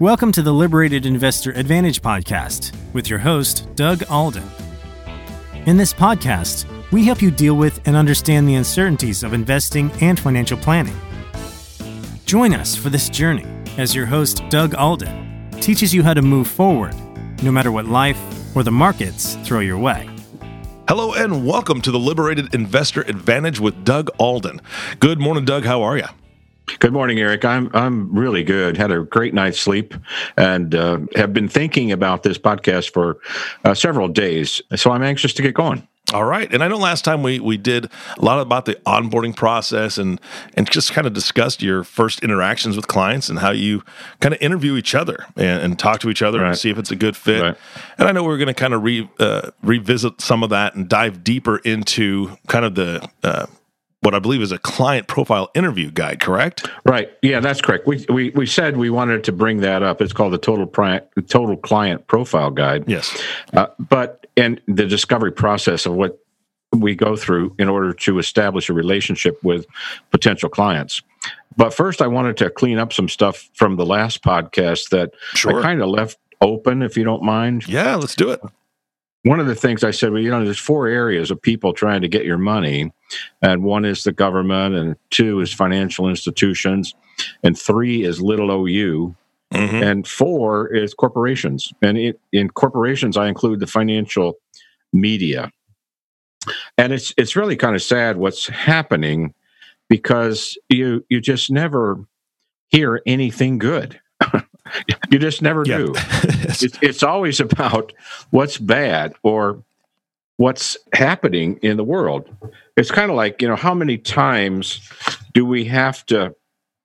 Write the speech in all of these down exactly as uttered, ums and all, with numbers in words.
Welcome to the Liberated Investor Advantage podcast with your host, Doug Alden. In this podcast, we help you deal with and understand the uncertainties of investing and financial planning. Join us for this journey as your host, Doug Alden, teaches you how to move forward, no matter what life or the markets throw your way. Hello and welcome to the Liberated Investor Advantage with Doug Alden. Good morning, Doug. How are you? Good morning, Eric. I'm I'm really good. Had a great night's sleep, and uh, have been thinking about this podcast for uh, several days. So I'm anxious to get going. All right. And I know last time we, we did a lot about the onboarding process and, and just kind of discussed your first interactions with clients and how you kind of interview each other and, and talk to each other right. and see if it's a good fit. Right. And I know we're going to kind of re, uh, revisit some of that and dive deeper into kind of the uh, what I believe is a client profile interview guide, correct? Right. Yeah, that's correct. We we we said we wanted to bring that up. It's called the Total Pri- Total Client Profile Guide. Yes. Uh, but and the discovery process of what we go through in order to establish a relationship with potential clients. But first, I wanted to clean up some stuff from the last podcast that sure. I kind of left open, if you don't mind. Yeah, let's do it. One of the things I said, well, you know, there's four areas of people trying to get your money, and one is the government, and two is financial institutions, and three is little O U, mm-hmm. and four is corporations. And it, in corporations, I include the financial media. And it's it's really kind of sad what's happening because you you just never hear anything good. You just never yeah. do. it's, it's always about what's bad or what's happening in the world. It's kind of like, you know, how many times do we have to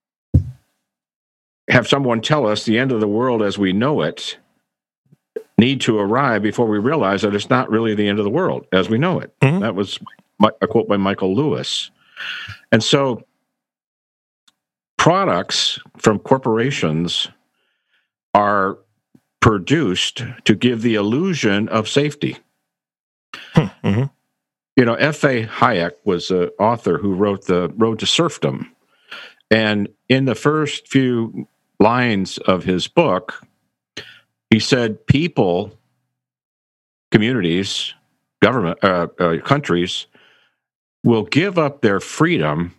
have someone tell us the end of the world as we know it need to arrive before we realize that it's not really the end of the world as we know it? Mm-hmm. That was a quote by Michael Lewis. And so products from corporations are produced to give the illusion of safety. Mm-hmm. You know, F A Hayek was an author who wrote The Road to Serfdom. And in the first few lines of his book, he said people, communities, government, uh, uh, countries will give up their freedom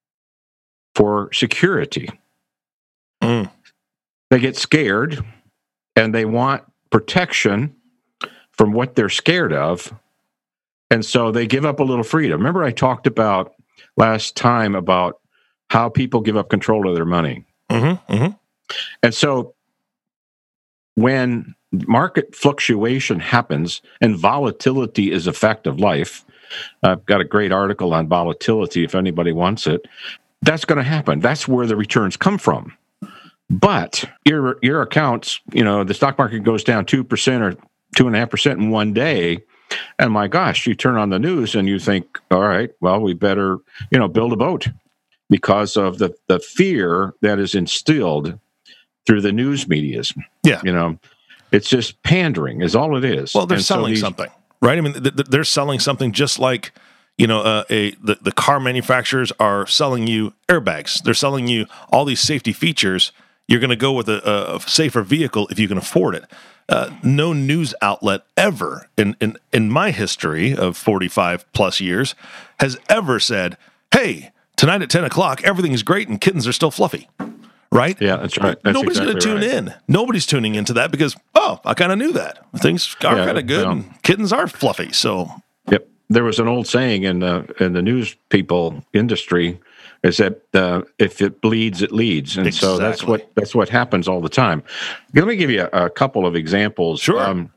for security. Mm. They get scared and they want protection from what they're scared of. And so they give up a little freedom. Remember, I talked about last time about how people give up control of their money. Mm-hmm, mm-hmm. And so when market fluctuation happens and volatility is a fact of life, I've got a great article on volatility if anybody wants it. That's going to happen. That's where the returns come from. But your your accounts, you know, the stock market goes down two percent or two point five percent in one day, and my gosh, you turn on the news and you think, all right, well, we better, you know, build a boat because of the, the fear that is instilled through the news medias. Yeah. You know, it's just pandering is all it is. Well, they're and selling so these, something, right? I mean, th- th- they're selling something just like, you know, uh, a the, the car manufacturers are selling you airbags. They're selling you all these safety features. You're going to go with a, a safer vehicle if you can afford it. Uh, no news outlet ever in, in, in my history of forty-five plus years has ever said, hey, tonight at ten o'clock, everything's great and kittens are still fluffy. Right? Yeah, that's right. That's Nobody's exactly going to tune right. in. Nobody's tuning into that because, oh, I kind of knew that. Things are Yeah, kind of good well, and kittens are fluffy. So, yep. There was an old saying in the, in the news people industry is that uh, if it bleeds, it leads. And exactly. so that's what that's what happens all the time. Let me give you a, a couple of examples. Sure. Um,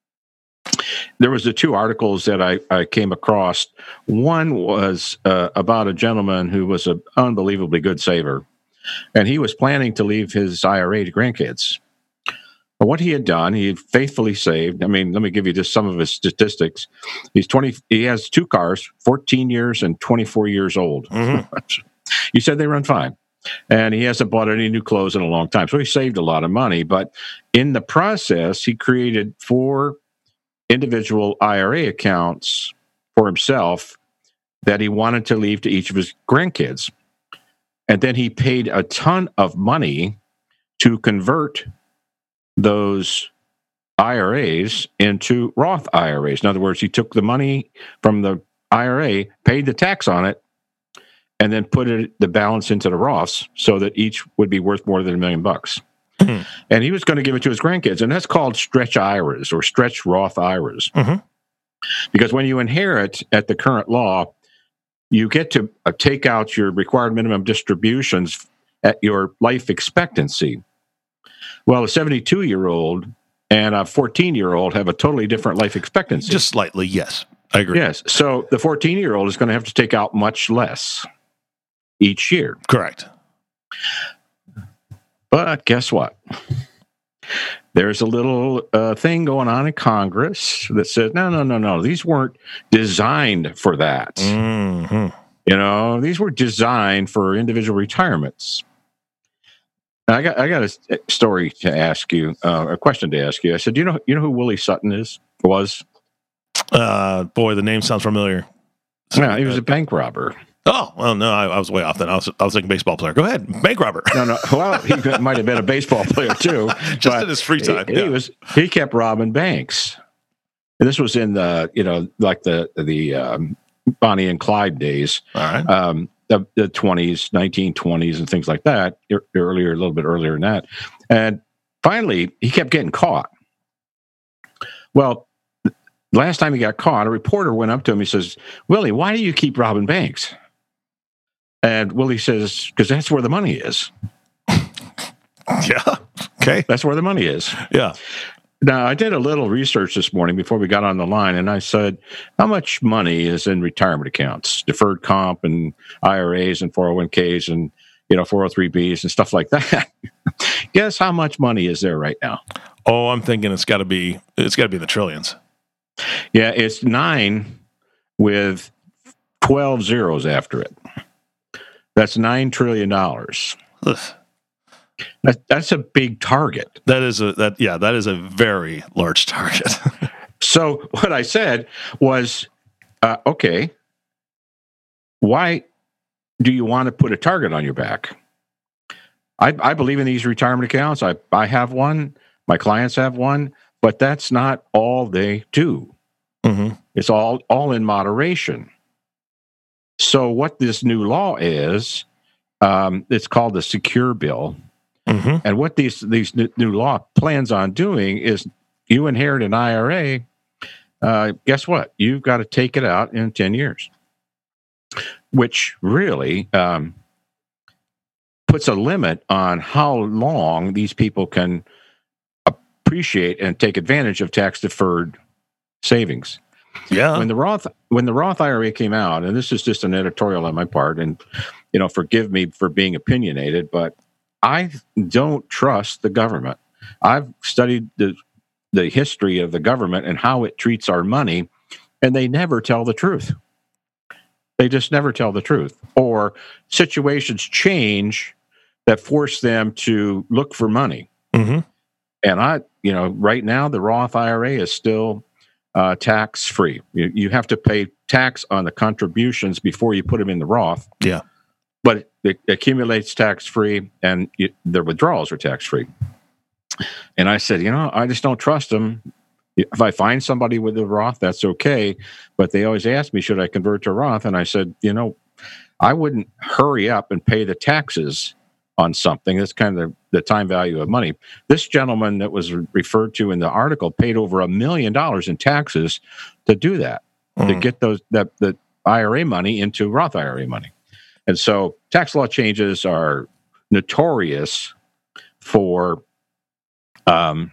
there was the two articles that I, I came across. One was uh, about a gentleman who was an unbelievably good saver, and he was planning to leave his I R A to grandkids. But what he had done, he had faithfully saved. I mean, let me give you just some of his statistics. He's twenty. He has two cars, fourteen years and twenty-four years old. Mm-hmm. He said they run fine. And he hasn't bought any new clothes in a long time. So he saved a lot of money. But in the process, he created four individual I R A accounts for himself that he wanted to leave to each of his grandkids. And then he paid a ton of money to convert those I R As into Roth I R As. In other words, he took the money from the I R A, paid the tax on it, and then put it the balance into the Roths so that each would be worth more than a million bucks. Mm-hmm. And he was going to give it to his grandkids, and that's called stretch I R As or stretch Roth I R As. Mm-hmm. Because when you inherit at the current law, you get to uh, take out your required minimum distributions at your life expectancy. Well, a seventy-two-year-old and a fourteen-year-old have a totally different life expectancy. Just slightly, yes. I agree. Yes. So the fourteen-year-old is going to have to take out much less each year. Correct. But guess what? There's a little uh, thing going on in Congress that says, no, no, no, no. These weren't designed for that. Mm-hmm. You know, these were designed for individual retirements. I got I got a story to ask you, uh, a question to ask you. I said, do you know you know who Willie Sutton is? Was? Uh, boy, the name sounds familiar. Yeah, he was a bank robber. Oh, well, no, I, I was way off then. I was I was thinking baseball player. Go ahead, bank robber. No, no. Well, he might have been a baseball player too. Just in his free time. He, yeah. he was he kept robbing banks. And this was in the you know like the the um, Bonnie and Clyde days. All right. Um, the, the twenties, nineteen twenties, and things like that. Earlier, a little bit earlier than that. And finally, he kept getting caught. Well, last time he got caught, a reporter went up to him. He says, "Willie, why do you keep robbing banks?" And Willie says, because that's where the money is. Yeah. Okay. That's where the money is. Yeah. Now, I did a little research this morning before we got on the line, and I said, how much money is in retirement accounts, deferred comp and I R As and four oh one k's and, you know, four oh three b's and stuff like that? Guess how much money is there right now? Oh, I'm thinking it's got to be, it's got to be in the trillions. Yeah, it's nine with twelve zeros after it. That's nine trillion dollars. That, that's a big target. That is a that yeah, that is a very large target. So what I said was, uh, okay, why do you want to put a target on your back? I, I believe in these retirement accounts. I, I have one. My clients have one, but that's not all they do. Mm-hmm. It's all all in moderation. So what this new law is, um, it's called the Secure Bill. Mm-hmm. And what these these new law plans on doing is you inherit an I R A, uh, guess what? You've got to take it out in ten years, which really um, puts a limit on how long these people can appreciate and take advantage of tax-deferred savings. Yeah. When the Roth when the Roth I R A came out, and this is just an editorial on my part, and you know, forgive me for being opinionated, but I don't trust the government. I've studied the the history of the government and how it treats our money, and they never tell the truth. They just never tell the truth. Or situations change that force them to look for money. Mm-hmm. And I, you know, right now the Roth I R A is still uh, tax free. You, you have to pay tax on the contributions before you put them in the Roth. Yeah. But it accumulates tax-free, and it, their withdrawals are tax-free. And I said, you know, I just don't trust them. If I find somebody with a Roth, that's okay. But they always ask me, should I convert to Roth? And I said, you know, I wouldn't hurry up and pay the taxes on something. That's kind of the, the time value of money. This gentleman that was referred to in the article paid over a million dollars in taxes to do that, mm. to get those that the I R A money into Roth I R A money. And so tax law changes are notorious for um,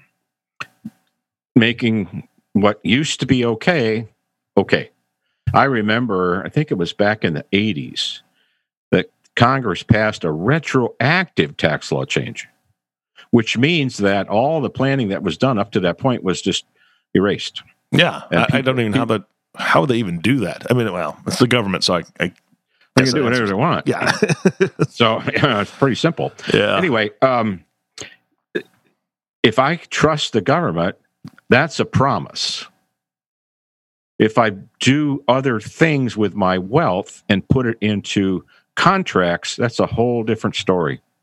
making what used to be okay, okay. I remember, I think it was back in the eighties, that Congress passed a retroactive tax law change, which means that all the planning that was done up to that point was just erased. Yeah, I, people, I don't even know how, the, how they even do that. I mean, well, it's the government, so I... I They can do whatever they want. Yeah. So you know, it's pretty simple. Yeah. Anyway, um, if I trust the government, that's a promise. If I do other things with my wealth and put it into contracts, that's a whole different story.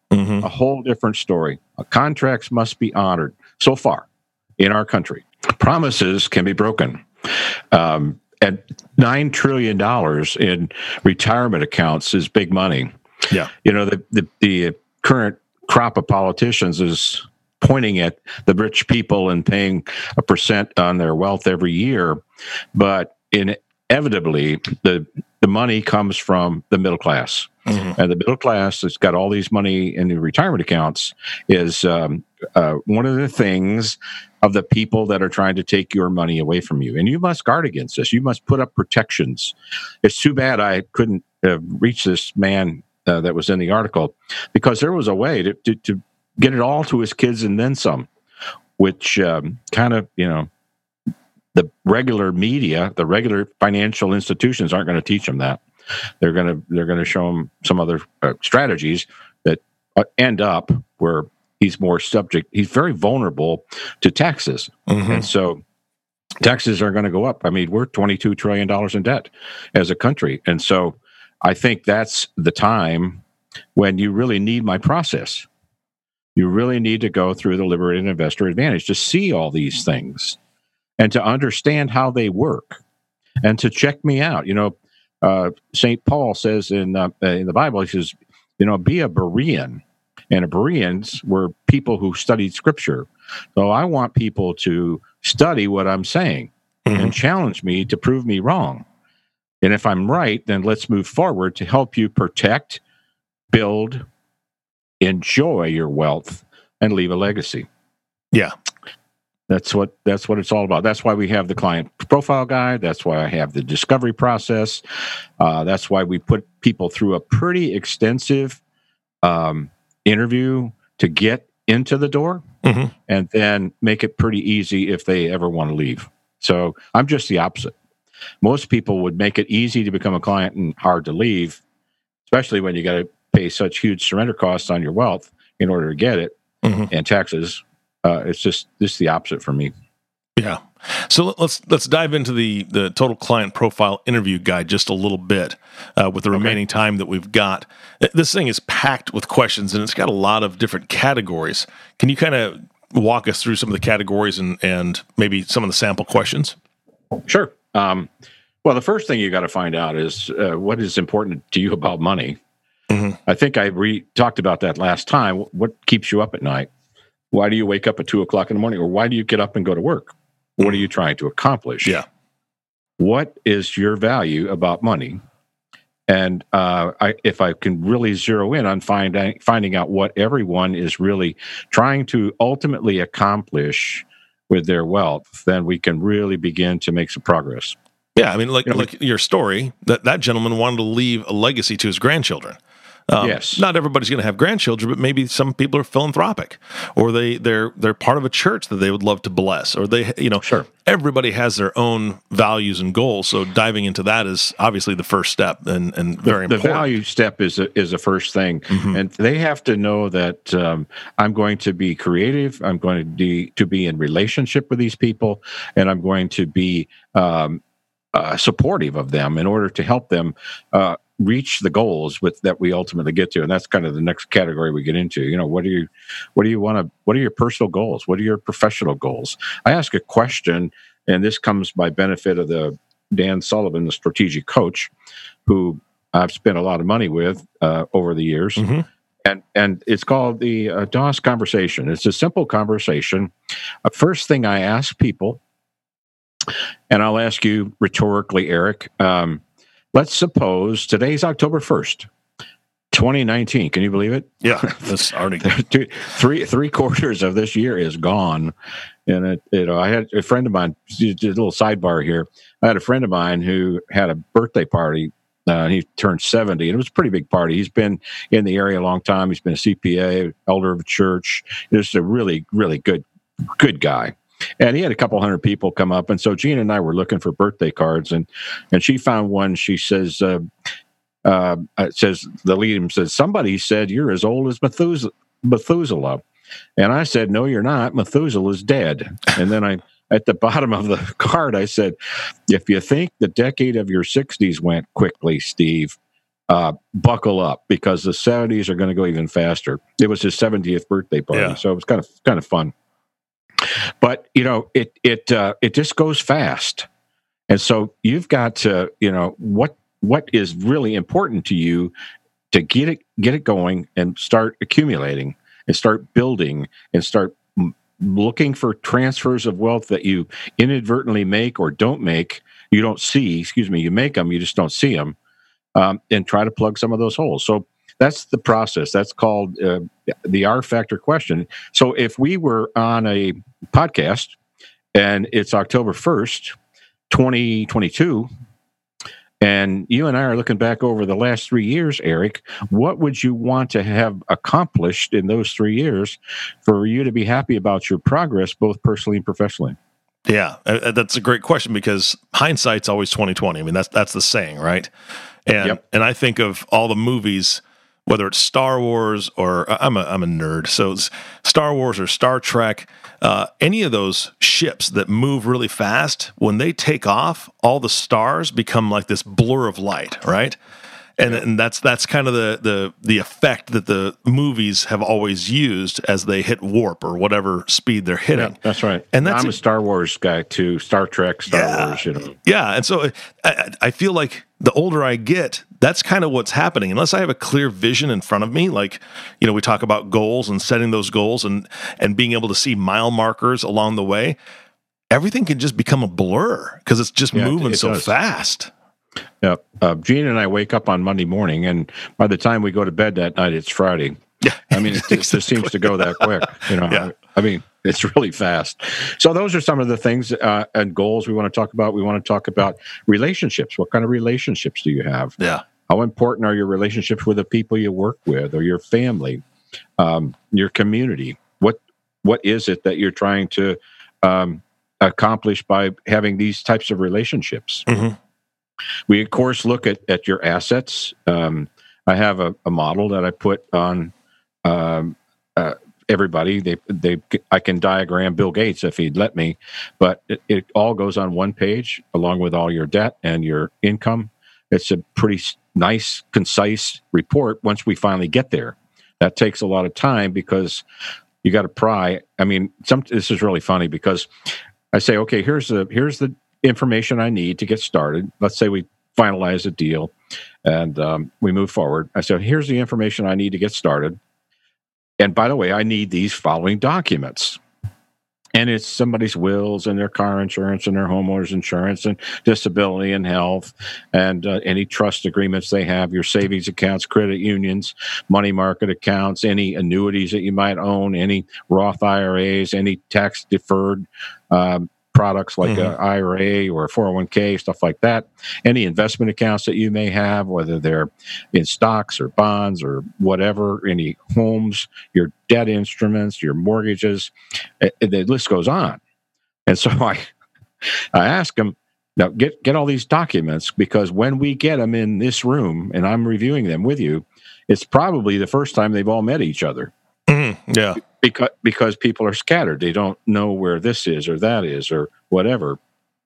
Mm-hmm. A whole different story. Uh, contracts must be honored. So far, in our country, promises can be broken. Um, at nine trillion dollars in retirement accounts is big money. Yeah. You know, the, the, the current crop of politicians is pointing at the rich people and paying a percent on their wealth every year. But inevitably, the, the money comes from the middle class. Mm-hmm. And the middle class that's got all these money in the retirement accounts is um, uh, one of the things of the people that are trying to take your money away from you. And you must guard against this. You must put up protections. It's too bad I couldn't uh, reach this man uh, that was in the article, because there was a way to, to, to get it all to his kids and then some, which um, kind of, you know, the regular media, the regular financial institutions aren't going to teach them that. They're going to they're going to show him some other uh, strategies that uh, end up where he's more subject. He's very vulnerable to taxes, mm-hmm. and so taxes are going to go up. I mean, we're twenty-two trillion dollars in debt as a country, and so I think that's the time when you really need my process. You really need to go through the Liberated Investor Advantage to see all these things and to understand how they work and to check me out. You know. Uh, Saint Paul says in uh, in the Bible, he says, you know, be a Berean. And a Bereans were people who studied Scripture. So I want people to study what I'm saying mm-hmm. and challenge me to prove me wrong. And if I'm right, then let's move forward to help you protect, build, enjoy your wealth, and leave a legacy. Yeah. That's what that's what it's all about. That's why we have the client profile guide. That's why I have the discovery process. Uh, that's why we put people through a pretty extensive um, interview to get into the door, mm-hmm. and then make it pretty easy if they ever want to leave. So I'm just the opposite. Most people would make it easy to become a client and hard to leave, especially when you got to pay such huge surrender costs on your wealth in order to get it, mm-hmm. and taxes. Uh, it's just this is the opposite for me. Yeah. So let's let's dive into the the total client profile interview guide just a little bit uh, with the okay. remaining time that we've got. This thing is packed with questions, and it's got a lot of different categories. Can you kind of walk us through some of the categories and and maybe some of the sample questions? Sure. Um, well, the first thing you got to find out is uh, what is important to you about money. Mm-hmm. I think I re- talked about that last time. What keeps you up at night? Why do you wake up at two o'clock in the morning? Or why do you get up and go to work? What are you trying to accomplish? Yeah. What is your value about money? And uh, I, if I can really zero in on find, finding out what everyone is really trying to ultimately accomplish with their wealth, then we can really begin to make some progress. Yeah, I mean, like, you know, like your story, that, that gentleman wanted to leave a legacy to his grandchildren. Um, yes. Not everybody's going to have grandchildren, but maybe some people are philanthropic, or they they're they're part of a church that they would love to bless, or they you know sure. Everybody has their own values and goals. So diving into that is obviously the first step and, and very the, important. The value step is a, is the first thing, mm-hmm. and they have to know that um, I'm going to be creative. I'm going to be to be in relationship with these people, and I'm going to be um, uh, supportive of them in order to help them Uh, reach the goals with that we ultimately get to. And that's kind of the next category we get into. You know, what do you, what do you want to, what are your personal goals? What are your professional goals? I ask a question, and this comes by benefit of the Dan Sullivan, the strategic coach, who I've spent a lot of money with uh, over the years. Mm-hmm. And, and it's called the uh, D O S conversation. It's a simple conversation. Uh, first thing I ask people, and I'll ask you rhetorically, Eric, um, let's suppose today's October first, twenty nineteen. Can you believe it? Yeah, that's already three three quarters of this year is gone. And it, you know, I had a friend of mine. Just a little sidebar here. I had a friend of mine who had a birthday party. Uh, he turned seventy, and it was a pretty big party. He's been in the area a long time. He's been a C P A, elder of a church. Just a really, really good, good guy. And he had a couple hundred people come up. And so Gina and I were looking for birthday cards, and, and she found one. She says, uh, uh, it says, the lead says, somebody said you're as old as Methuselah. Methuselah. And I said, no, you're not. Methuselah is dead. And then I, at the bottom of the card, I said, if you think the decade of your sixties went quickly, Steve, uh, buckle up because the seventies are going to go even faster. It was his seventieth birthday party, Yeah. so it was kind of kind of fun. But you know, it it uh, it just goes fast, and so you've got to you know what what is really important to you to get it get it going and start accumulating and start building and start m- looking for transfers of wealth that you inadvertently make or don't make. You don't see, excuse me, you make them, you just don't see them, um, and try to plug some of those holes. So that's the process. That's called uh, the R factor question. So if we were on a podcast and it's October first, twenty twenty-two, and you and I are looking back over the last three years, Eric, what would you want to have accomplished in those three years for you to be happy about your progress, both personally and professionally? Yeah, uh, that's a great question because hindsight's always twenty twenty. I mean, that's that's the saying, right? And Yep. and I think of all the movies, whether it's Star Wars or I'm a I'm a nerd, so it's Star Wars or Star Trek, uh, any of those ships that move really fast, when they take off, all the stars become like this blur of light, right? And, and that's that's kind of the, the the effect that the movies have always used as they hit warp or whatever speed they're hitting. Yeah, that's right. And that's I'm a a- Star Wars guy too. Star Trek, Star Yeah. Wars. You know. Yeah, and so I, I feel like the older I get, that's kind of what's happening. Unless I have a clear vision in front of me, like, you know, we talk about goals and setting those goals and and being able to see mile markers along the way, everything can just become a blur because it's just Yeah, it- moving it so does. fast. Yeah. Uh, Gene and I wake up on Monday morning, and by the time we go to bed that night, it's Friday. Yeah, I mean, it, it just seems to go that quick. You know, Yeah. I mean, it's really fast. So those are some of the things uh, and goals we want to talk about. We want to talk about relationships. What kind of relationships do you have? Yeah. How important are your relationships with the people you work with, or your family, um, your community? What What is it that you're trying to um, accomplish by having these types of relationships? Mhm. We, of course, look at, at your assets. Um, I have a, a model that I put on um, uh, everybody. They, they, I can diagram Bill Gates if he'd let me, but it, it all goes on one page along with all your debt and your income. It's a pretty s- nice, concise report once we finally get there. That takes a lot of time because you got to pry. I mean, some, this is really funny because I say, okay, here's the here's the information I need to get started. Let's say we finalize a deal and um, we move forward. I said, here's the information I need to get started. And by the way, I need these following documents. And it's somebody's wills and their car insurance and their homeowner's insurance and disability and health and uh, any trust agreements they have, your savings accounts, credit unions, money market accounts, any annuities that you might own, any Roth I R As, any tax deferred um, products like Mhm. an I R A or a four oh one k, stuff like that. Any investment accounts that you may have, whether they're in stocks or bonds or whatever, any homes, your debt instruments, your mortgages, eh, the list goes on. And so I, I ask them, now get, get all these documents because when we get them in this room and I'm reviewing them with you, it's probably the first time they've all met each other. Mhm. Yeah. Because because people are scattered. They don't know where this is or that is or whatever.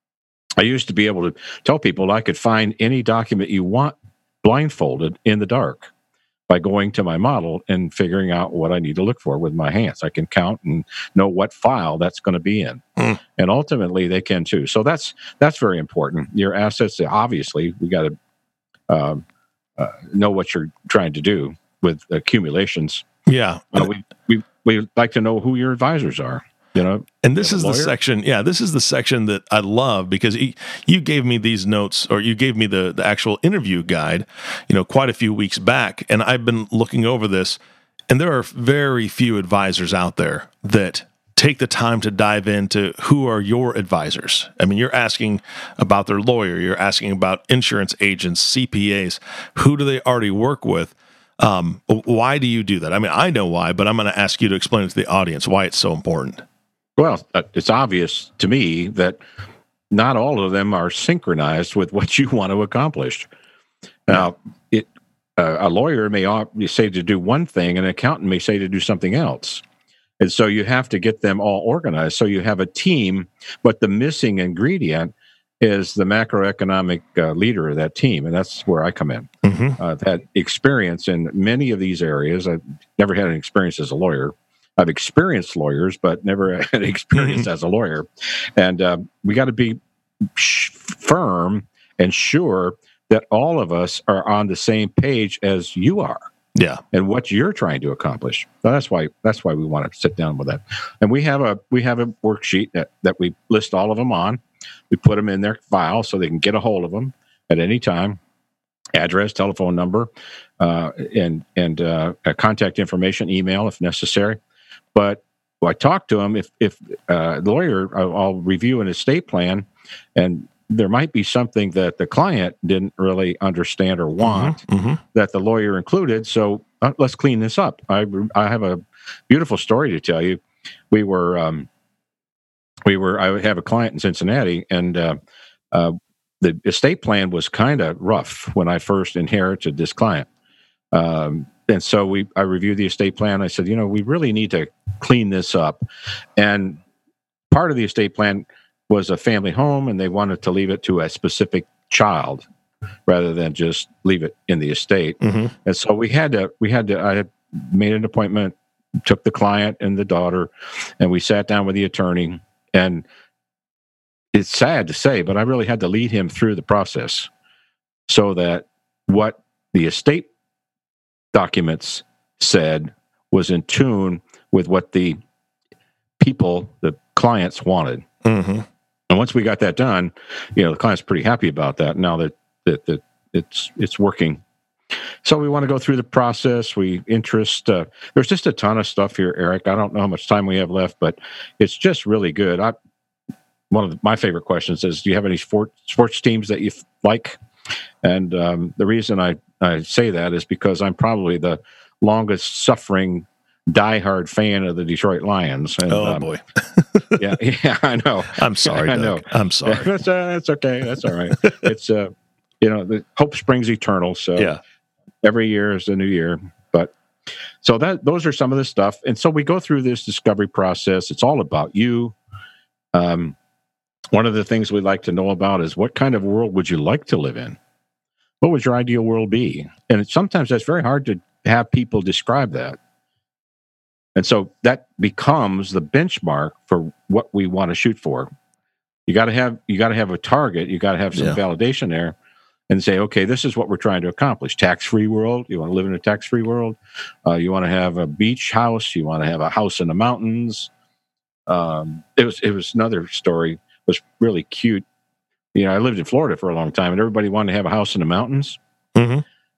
I used to be able to tell people I could find any document you want blindfolded in the dark by going to my model and figuring out what I need to look for with my hands. I can count and know what file that's going to be in. Hmm. And ultimately they can too. So that's that's very important. Your assets, obviously, we got to um, uh, know what you're trying to do with accumulations. Yeah. Uh, we, we we like to know who your advisors are. You know, And this You is have a the lawyer? section, yeah, this is the section that I love because he, you gave me these notes or you gave me the, the actual interview guide, you know, quite a few weeks back. And I've been looking over this, and there are very few advisors out there that take the time to dive into who are your advisors. I mean, you're asking about their lawyer, you're asking about insurance agents, C P As, who do they already work with? Um, why do you do that? I mean, I know why, but I'm going to ask you to explain it to the audience why it's so important. Well, uh, it's obvious to me that not all of them are synchronized with what you want to accomplish. Now, it, uh, a lawyer may op- say to do one thing, and an accountant may say to do something else. And so you have to get them all organized. So you have a team, but the missing ingredient is the macroeconomic uh, leader of that team, and that's where I come in. Mm-hmm. Uh, I've had experience in many of these areas. I've never had an experience as a lawyer. I've experienced lawyers, but never had experience as a lawyer. And uh, we got to be sh- firm and sure that all of us are on the same page as you are. Yeah. And what you're trying to accomplish. So that's why that's why we want to sit down with that. And we have a we have a worksheet that, that we list all of them on. We put them in their file so they can get a hold of them at any time. Address, telephone number, uh, and and uh, contact information, email if necessary. But well, I talk to them if if uh, the lawyer, I'll, I'll review an estate plan, and there might be something that the client didn't really understand or want mm-hmm, mm-hmm. that the lawyer included. So uh, let's clean this up. I I have a beautiful story to tell you. We were um, we were I have a client in Cincinnati, and uh, uh, the estate plan was kind of rough when I first inherited this client. Um, and so we I reviewed the estate plan. I said, you know, we really need to clean this up. And part of the estate plan was a family home, and they wanted to leave it to a specific child rather than just leave it in the estate. Mm-hmm. And so we had to, we had to, I had made an appointment, took the client and the daughter, and we sat down with the attorney. And it's sad to say, but I really had to lead him through the process so that what the estate documents said was in tune with what the people, the clients wanted. Mm-hmm. And once we got that done, you know, the client's pretty happy about that now that, that, that it's it's working. So we want to go through the process. We interest, uh, there's just a ton of stuff here, Eric. I don't know how much time we have left, but it's just really good. I, one of the, my favorite questions is, do you have any sport, sports teams that you like? And um, the reason I, I say that is because I'm probably the longest suffering diehard fan of the Detroit Lions. And, oh, um, boy. yeah, yeah, I know. I'm sorry, I Doug. know. I'm sorry. That's, uh, that's okay. That's all right. It's, uh, you know, the hope springs eternal. So Yeah. every year is a new year. But so that those are some of the stuff. And so we go through this discovery process. It's all about you. Um, one of the things we like to know about is, what kind of world would you like to live in? What would your ideal world be? And sometimes that's very hard to have people describe that. And so that becomes the benchmark for what we want to shoot for. You got to have you got to have a target. You got to have some Yeah. validation there, and say, okay, this is what we're trying to accomplish. Tax-free world. You want to live in a tax-free world. Uh, you want to have a beach house. You want to have a house in the mountains. Um, it was it was another story. It was really cute. You know, I lived in Florida for a long time, and everybody wanted to have a house in the mountains. Mm-hmm.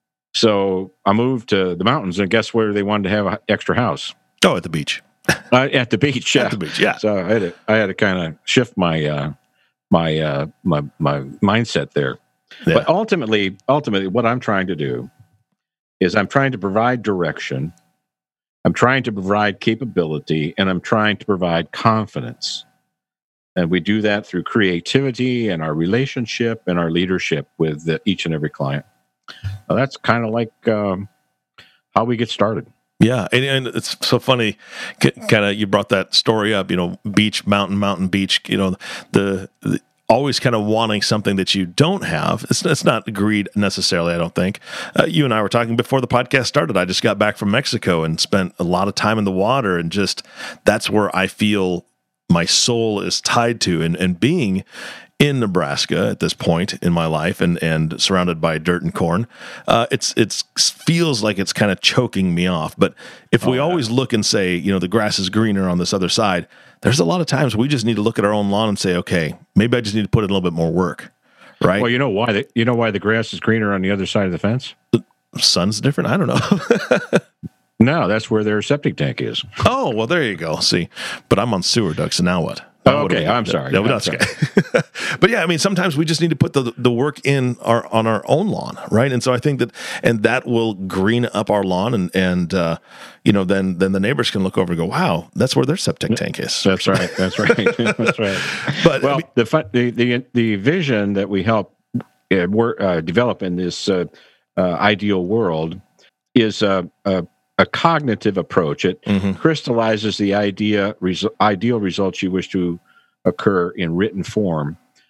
So I moved to the mountains, and guess where they wanted to have an extra house? Oh, at the beach. Uh, at the beach, yeah. At the beach, yeah. So I had to, I had to kind of shift my uh, my uh, my my mindset there. Yeah. But ultimately, ultimately, what I'm trying to do is I'm trying to provide direction. I'm trying to provide capability, and I'm trying to provide confidence. And we do that through creativity and our relationship and our leadership with the, each and every client. Now, that's kind of like um, how we get started. Yeah, and, and it's so funny. Kind of, you brought that story up. You know, beach, mountain, mountain, beach. You know, the, the always kind of wanting something that you don't have. It's, it's not greed necessarily, I don't think. Uh, you and I were talking before the podcast started. I just got back from Mexico and spent a lot of time in the water, and just that's where I feel my soul is tied to. And and being in Nebraska at this point in my life, and, and surrounded by dirt and corn, uh, it's it's feels like it's kind of choking me off. But if we Oh, yeah. always look and say, you know, the grass is greener on this other side, there's a lot of times we just need to look at our own lawn and say, okay, maybe I just need to put in a little bit more work, right? Well, you know why the, you know why the grass is greener on the other side of the fence? Sun's different. I don't know. No, that's where their septic tank is. Oh, well, there you go. See, but I'm on sewer, Doug. So now what? Oh, Now what do okay. we- I'm sorry. No, I'm that's sorry. okay. But yeah, I mean, sometimes we just need to put the the work in our on our own lawn, right? And so I think that, and that will green up our lawn, and and uh, you know, then then the neighbors can look over and go, wow, that's where their septic tank is. That's right. That's right. That's right. But Well, I mean, the, fu- the the the vision that we help uh, work, uh, develop in this uh, uh, ideal world is a, a, a cognitive approach. It Mhm. crystallizes the idea res- ideal results you wish to occur in written form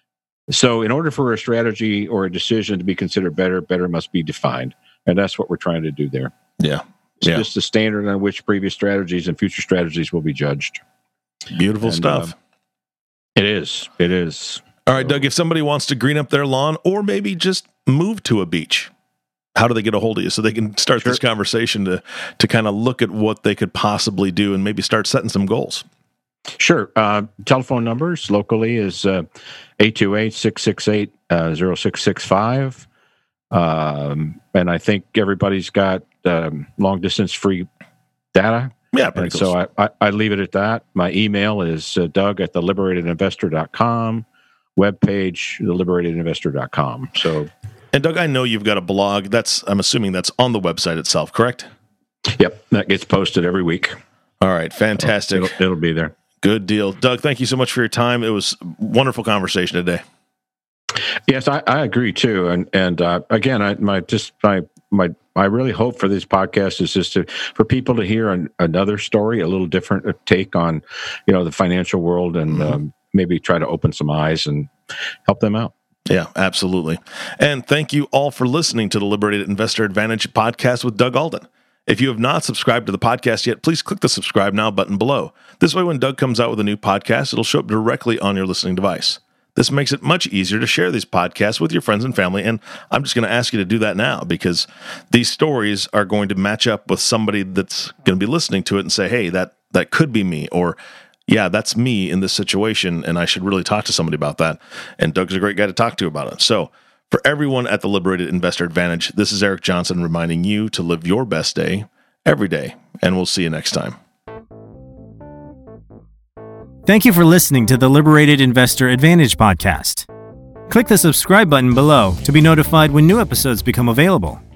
So in order for a strategy or a decision to be considered better, better must be defined. And that's what we're trying to do there. Yeah. It's yeah. just the standard on which previous strategies and future strategies will be judged. Beautiful and, stuff. Uh, it is. It is. All right, Doug, if somebody wants to green up their lawn or maybe just move to a beach, how do they get a hold of you so they can start sure. this conversation to, to kind of look at what they could possibly do and maybe start setting some goals? Sure. Uh, telephone numbers locally is uh, eight two eight, six six eight, zero six six five. Um, and I think everybody's got um, long-distance free data. Yeah, pretty and cool. So I, I, I leave it at that. My email is uh, doug at the liberated investor dot com, webpage, the liberated investor dot com. So, and Doug, I know you've got a blog. That's I'm assuming that's on the website itself, correct? Yep, that gets posted every week. All right, fantastic. So it'll, it'll be there. Good deal. Doug, thank you so much for your time. It was a wonderful conversation today. Yes, I, I agree too. And and uh, again, I my just my my I really hope for this podcast is just to for people to hear an, another story, a little different take on, you know, the financial world, and mm-hmm. um, maybe try to open some eyes and help them out. Yeah, absolutely. And thank you all for listening to the Liberated Investor Advantage podcast with Doug Alden. If you have not subscribed to the podcast yet, please click the subscribe now button below. This way, when Doug comes out with a new podcast, it'll show up directly on your listening device. This makes it much easier to share these podcasts with your friends and family, and I'm just going to ask you to do that now because these stories are going to match up with somebody that's going to be listening to it and say, hey, that, that could be me, or yeah, that's me in this situation, and I should really talk to somebody about that. And Doug's a great guy to talk to about it. So for everyone at the Liberated Investor Advantage, this is Eric Johnson reminding you to live your best day every day, and we'll see you next time. Thank you for listening to the Liberated Investor Advantage podcast. Click the subscribe button below to be notified when new episodes become available.